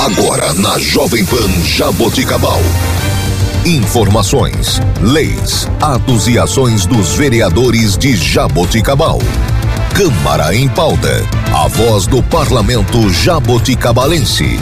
Agora na Jovem Pan Jaboticabal. Informações, leis, atos e ações dos vereadores de Jaboticabal. Câmara em Pauta. A voz do Parlamento jaboticabalense.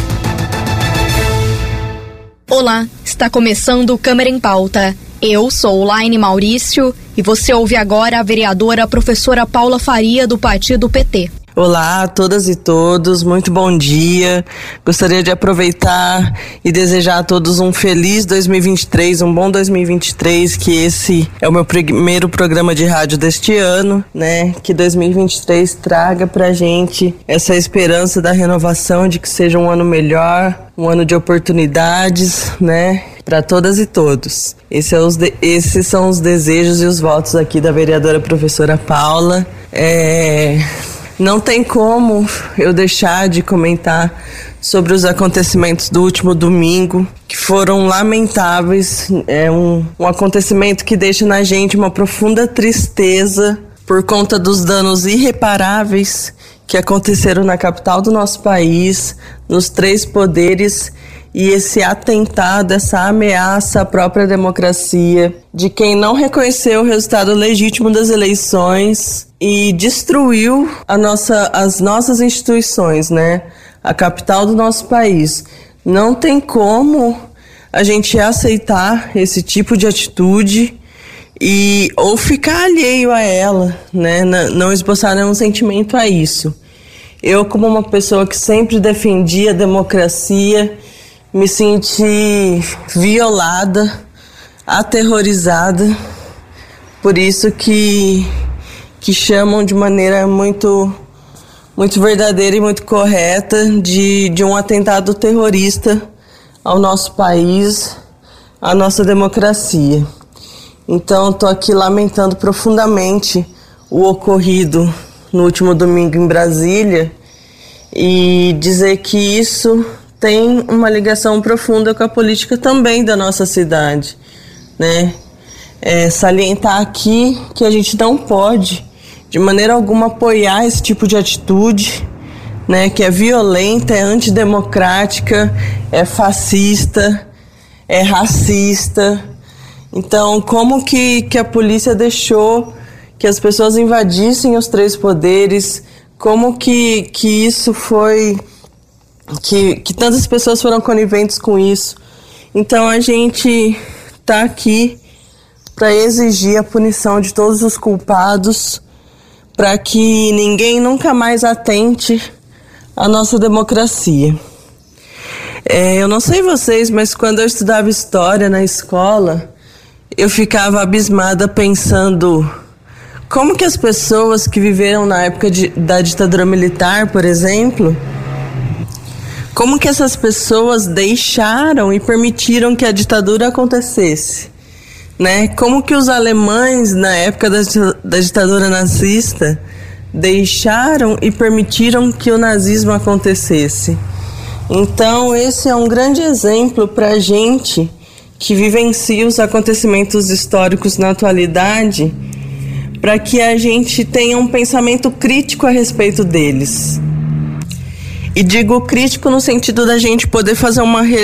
Olá, está começando o Câmara em Pauta. Eu sou Laine Maurício e você ouve agora a vereadora professora Paula Faria, do partido PT. Olá a todas e todos, muito bom dia. Gostaria de aproveitar e desejar a todos um feliz 2023, um bom 2023, que esse é o meu primeiro programa de rádio deste ano, né? Que 2023 traga pra gente essa esperança da renovação, de que seja um ano melhor, um ano de oportunidades, né? Para todas e todos. Esses são os desejos e os votos aqui da vereadora professora Paula. Não tem como eu deixar de comentar sobre os acontecimentos do último domingo, que foram lamentáveis. É um acontecimento que deixa na gente uma profunda tristeza por conta dos danos irreparáveis que aconteceram na capital do nosso país, nos três poderes, e esse atentado, essa ameaça à própria democracia, de quem não reconheceu o resultado legítimo das eleições e destruiu as nossas instituições, né? A capital do nosso país. Não tem como a gente aceitar esse tipo de atitude ou ficar alheio a ela, né? Não esboçar nenhum sentimento a isso. Eu, como uma pessoa que sempre defendia a democracia, me senti violada, aterrorizada, por isso que chamam de maneira muito, muito verdadeira e muito correta de um atentado terrorista ao nosso país, à nossa democracia. Então, estou aqui lamentando profundamente o ocorrido no último domingo em Brasília e dizer que isso tem uma ligação profunda com a política também da nossa cidade, né? Salientar aqui que a gente não pode, de maneira alguma, apoiar esse tipo de atitude, né? Que é violenta, é antidemocrática, é fascista, é racista. Então, como que a polícia deixou que as pessoas invadissem os três poderes? Como que isso foi... Que tantas pessoas foram coniventes com isso. Então a gente está aqui para exigir a punição de todos os culpados, para que ninguém nunca mais atente à nossa democracia. Eu não sei vocês, mas quando eu estudava história na escola, eu ficava abismada pensando como que as pessoas que viveram na época da ditadura militar, por exemplo, como que essas pessoas deixaram e permitiram que a ditadura acontecesse, né? Como que os alemães, na época da ditadura nazista, deixaram e permitiram que o nazismo acontecesse. Então, esse é um grande exemplo para a gente que vivencia os acontecimentos históricos na atualidade, para que a gente tenha um pensamento crítico a respeito deles. E digo crítico no sentido da gente poder fazer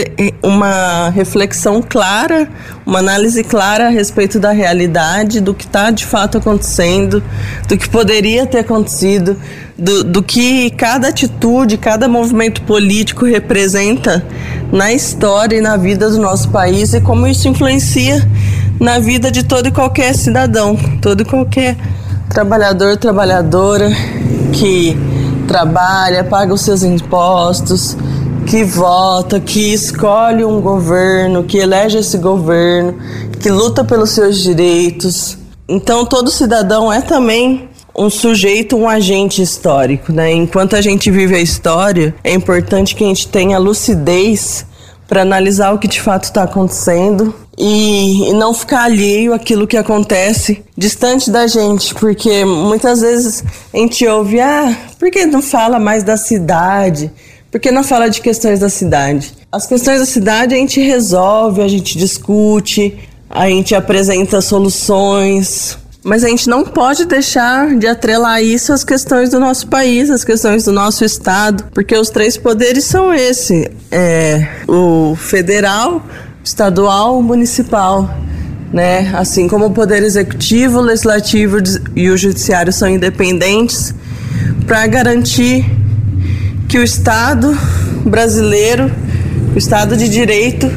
uma reflexão clara, uma análise clara a respeito da realidade, do que está de fato acontecendo, do que poderia ter acontecido, do que cada atitude, cada movimento político representa na história e na vida do nosso país e como isso influencia na vida de todo e qualquer cidadão, todo e qualquer trabalhador, trabalhadora que trabalha, paga os seus impostos, que vota, que escolhe um governo, que elege esse governo, que luta pelos seus direitos. Então, todo cidadão é também um sujeito, um agente histórico, né? Enquanto a gente vive a história, é importante que a gente tenha lucidez para analisar o que de fato está acontecendo e não ficar alheio àquilo que acontece distante da gente, porque muitas vezes a gente ouve, por que não fala mais da cidade? Por que não fala de questões da cidade? As questões da cidade a gente resolve, a gente discute, a gente apresenta soluções, Mas a gente não pode deixar de atrelar isso às questões do nosso país, às questões do nosso estado, porque os 3 poderes são o federal, estadual, municipal, né? Assim como o poder executivo, o legislativo e o judiciário são independentes, para garantir que o Estado brasileiro, o Estado de Direito,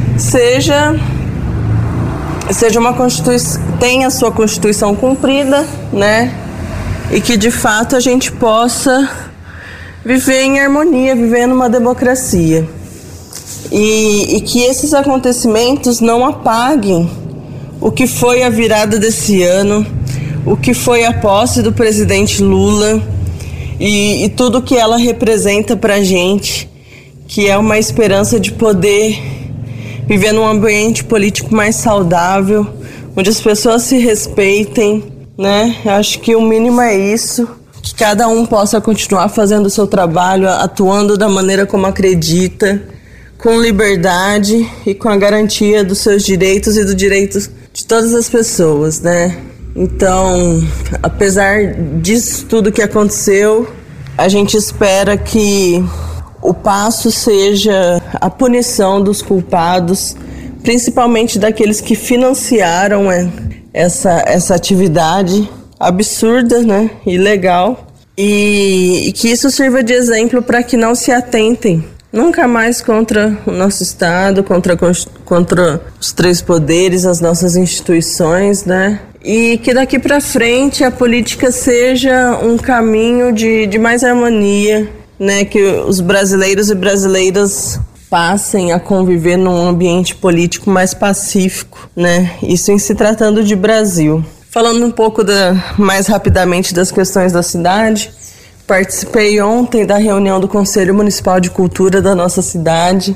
tenha a sua Constituição cumprida, né? E que de fato a gente possa viver em harmonia, viver numa democracia. E que esses acontecimentos não apaguem o que foi a virada desse ano, o que foi a posse do presidente Lula e tudo que ela representa pra gente, que é uma esperança de poder viver num ambiente político mais saudável, onde as pessoas se respeitem, né? Acho que o mínimo é isso, que cada um possa continuar fazendo o seu trabalho, atuando da maneira como acredita, com liberdade e com a garantia dos seus direitos e dos direitos de todas as pessoas, né? Então, apesar disso tudo que aconteceu, a gente espera que o passo seja a punição dos culpados, principalmente daqueles que financiaram essa atividade absurda, né, ilegal, e que isso sirva de exemplo para que não se atentem nunca mais contra o nosso Estado, contra os 3 poderes, as nossas instituições, né? E que daqui para frente a política seja um caminho de mais harmonia, né? Que os brasileiros e brasileiras passem a conviver num ambiente político mais pacífico, né? Isso em se tratando de Brasil. Falando um pouco mais rapidamente das questões da cidade, participei ontem da reunião do Conselho Municipal de Cultura da nossa cidade.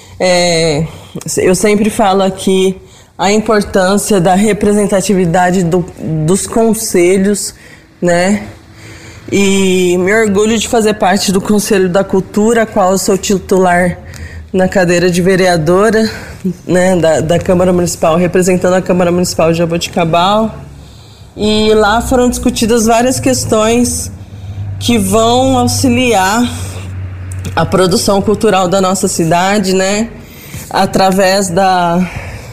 Eu sempre falo aqui a importância da representatividade dos conselhos, né? E me orgulho de fazer parte do Conselho da Cultura, a qual eu sou titular na cadeira de vereadora, né, da Câmara Municipal, representando a Câmara Municipal de Jaboticabal. E lá foram discutidas várias questões que vão auxiliar a produção cultural da nossa cidade, né? Através da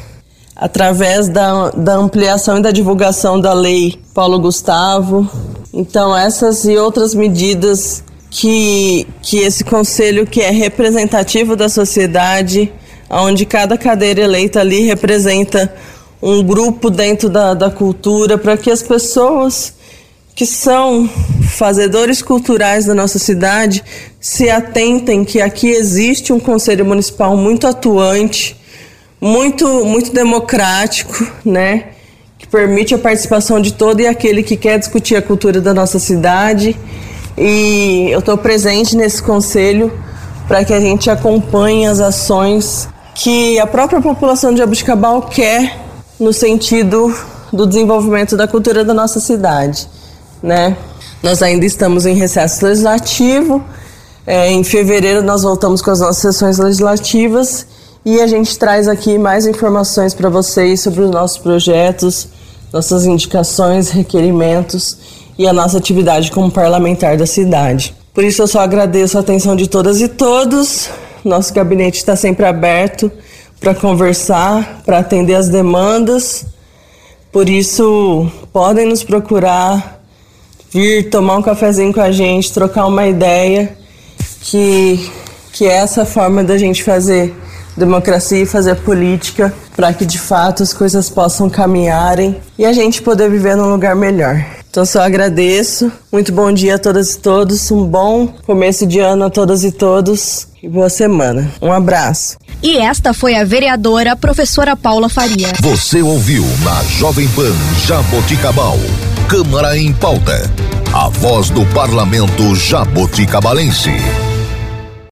ampliação e da divulgação da Lei Paulo Gustavo. Então, essas e outras medidas que esse conselho, que é representativo da sociedade, onde cada cadeira eleita ali representa um grupo dentro da cultura, para que as pessoas que são fazedores culturais da nossa cidade se atentem que aqui existe um Conselho Municipal muito atuante, muito democrático, né? Que permite a participação de todo e aquele que quer discutir a cultura da nossa cidade. E eu estou presente nesse conselho para que a gente acompanhe as ações que a própria população de Jaboticabal quer no sentido do desenvolvimento da cultura da nossa cidade, né? Nós ainda estamos em recesso legislativo. Em fevereiro nós voltamos com as nossas sessões legislativas e a gente traz aqui mais informações para vocês sobre os nossos projetos, nossas indicações, requerimentos e a nossa atividade como parlamentar da cidade. Por isso eu só agradeço a atenção de todas e todos. Nosso gabinete está sempre aberto para conversar, para atender as demandas. Por isso podem nos procurar, vir tomar um cafezinho com a gente, trocar uma ideia, que é essa forma da gente fazer democracia e fazer política, para que de fato as coisas possam caminharem e a gente poder viver num lugar melhor. Então só agradeço, muito bom dia a todas e todos, um bom começo de ano a todas e todos e boa semana. Um abraço. E esta foi a vereadora professora Paula Faria. Você ouviu na Jovem Pan Jaboticabal, Câmara em Pauta, a voz do parlamento jaboticabalense.